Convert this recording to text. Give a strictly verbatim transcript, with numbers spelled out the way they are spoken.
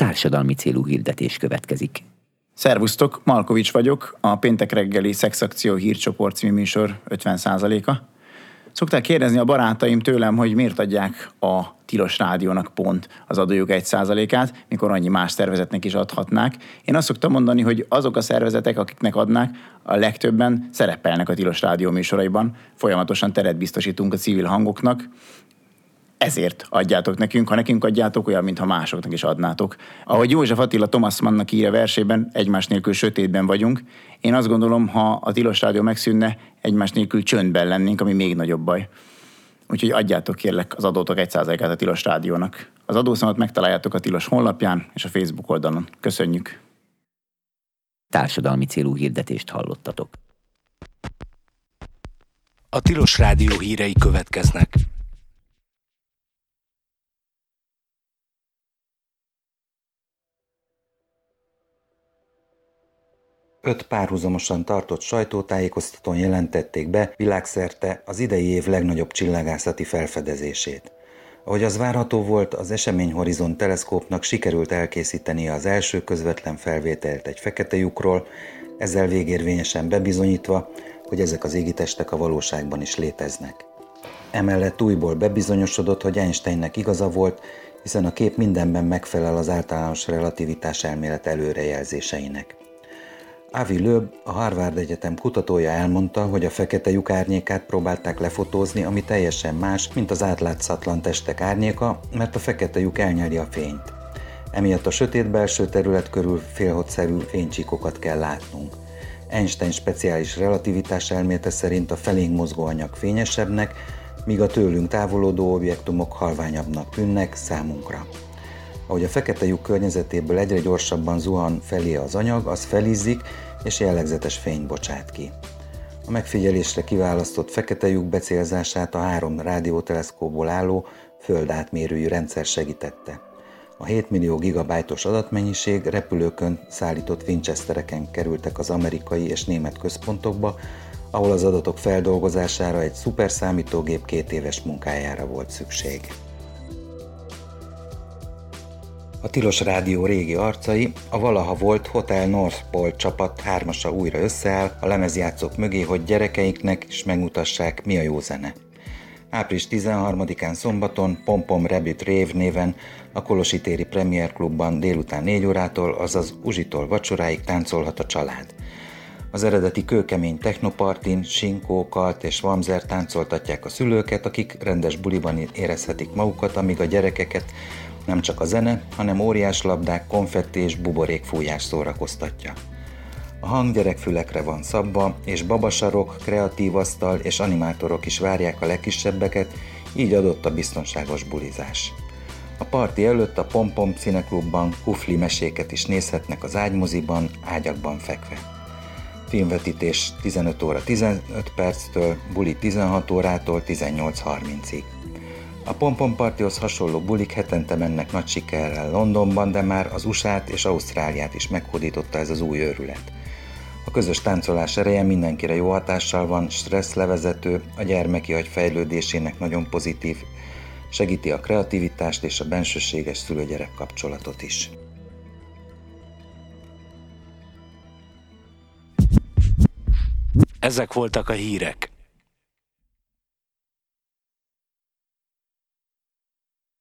Társadalmi célú hirdetés következik. Szervusztok, Malkovics vagyok, a péntek reggeli Szexakció hírcsoport című műsor ötven százaléka. Szokták kérdezni a barátaim tőlem, hogy miért adják a Tilos Rádiónak pont az adójuk egy százalékát, mikor annyi más szervezetnek is adhatnák. Én azt szoktam mondani, hogy azok a szervezetek, akiknek adnák, a legtöbben szerepelnek a Tilos Rádió műsoraiban. Folyamatosan teret biztosítunk a civil hangoknak, ezért adjátok nekünk, ha nekünk adjátok, olyan, mintha másoknak is adnátok. Ahogy József Attila Thomas Mannnak ír a versében, egymás nélkül sötétben vagyunk. Én azt gondolom, ha a Tilos Rádió megszűnne, egymás nélkül csöndben lennénk, ami még nagyobb baj. Úgyhogy adjátok kérlek az adótok egy százalékát a Tilos Rádiónak. Az adószámot megtaláljátok a Tilos honlapján és a Facebook oldalon. Köszönjük! Társadalmi célú hirdetést hallottatok. A Tilos Rádió hírei következnek. Öt párhuzamosan tartott sajtótájékoztatón jelentették be világszerte az idei év legnagyobb csillagászati felfedezését. Ahogy az várható volt, az Eseményhorizont teleszkópnak sikerült elkészítenie az első közvetlen felvételt egy fekete lyukról, ezzel végérvényesen bebizonyítva, hogy ezek az égitestek a valóságban is léteznek. Emellett újból bebizonyosodott, hogy Einsteinnek igaza volt, hiszen a kép mindenben megfelel az általános relativitás elmélet előrejelzéseinek. Avi Loeb, a Harvard Egyetem kutatója elmondta, hogy a fekete lyuk árnyékát próbálták lefotózni, ami teljesen más, mint az átlátszatlan testek árnyéka, mert a fekete lyuk elnyeli a fényt. Emiatt a sötét belső terület körül félholdszerű fénycsíkokat kell látnunk. Einstein speciális relativitás elmélete szerint a felénk mozgó anyag fényesebbnek, míg a tőlünk távolodó objektumok halványabbnak tűnnek számunkra. Ahogy a fekete lyuk környezetéből egyre gyorsabban zuhan felé az anyag, az felizzik és jellegzetes fényt bocsát ki. A megfigyelésre kiválasztott fekete lyuk becélzását a három rádióteleszkópból álló földátmérőjű rendszer segítette. A hét millió gigabájtos adatmennyiség repülőkön szállított Winchestereken kerültek az amerikai és német központokba, ahol az adatok feldolgozására egy szuperszámítógép két éves munkájára volt szükség. A Tilos Rádió régi arcai, a valaha volt Hotel North Pole csapat hármasa újra összeáll a lemezjátszók mögé, hogy gyerekeiknek is megmutassák, mi a jó zene. április tizenharmadikán szombaton Pom Pom Rabbit Rave néven a Kolosi téri Premier Klubban délután négy órától, azaz uzsitól vacsoráig táncolhat a család. Az eredeti kőkemény technopartin Sinkó, Kalt és Vamzer táncoltatják a szülőket, akik rendes buliban érezhetik magukat, amíg a gyerekeket nem csak a zene, hanem óriás labdák, konfetti és buborékfújás szórakoztatja. A hang gyerekfülekre van szabva, és babasarok, kreatív asztal és animátorok is várják a legkisebbeket, így adott a biztonságos bulizás. A parti előtt a Pom Pom Cineklubban kufli meséket is nézhetnek az ágymoziban, ágyakban fekve. Filmvetítés tizenöt óra tizenöt perctől, buli tizenhat órától tizennyolc harmincig. A Pom Pom Partihoz hasonló bulik hetente mennek nagy sikerrel Londonban, de már az u es á-t és Ausztráliát is meghódította ez az új őrület. A közös táncolás ereje mindenkire jó hatással van, stresszlevezető, a gyermeki agy fejlődésének nagyon pozitív, segíti a kreativitást és a bensőséges szülő-gyerek kapcsolatot is. Ezek voltak a hírek.